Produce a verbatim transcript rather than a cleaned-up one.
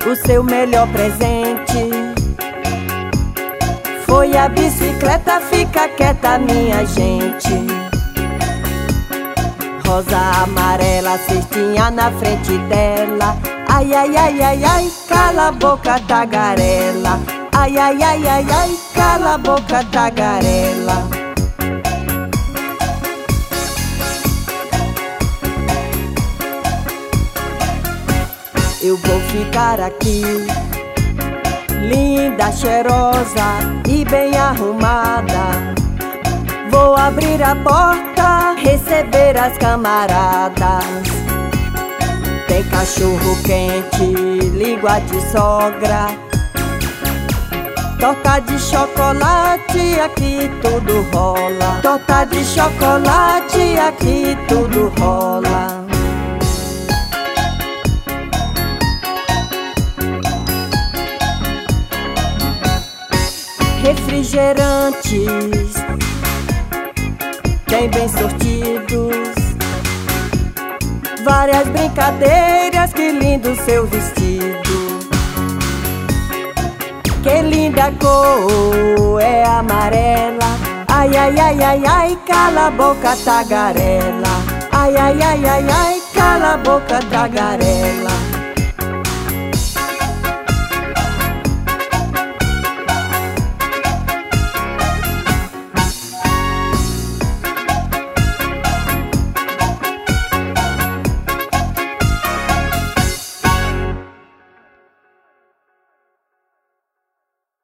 o seu melhor presente foi a bicicleta. Fica quieta, minha gente. Rosa, amarela, cestinha na frente dela. Ai, ai, ai, ai, ai, cala a boca, tagarela. Ai, ai, ai, ai, ai, cala a boca, tagarela. Eu vou ficar aqui, linda, cheirosa e bem arrumada. Vou abrir a porta, receber as camaradas. Tem cachorro quente, língua de sogra, torta de chocolate, aqui tudo rola. Torta de chocolate, aqui tudo rola. Refrigerantes tem bem sortidos, várias brincadeiras, que lindo seu vestido. Que linda cor, é amarela. Ai, ai, ai, ai, ai, cala a boca, tagarela. Ai, ai, ai, ai, ai, cala a boca, tagarela.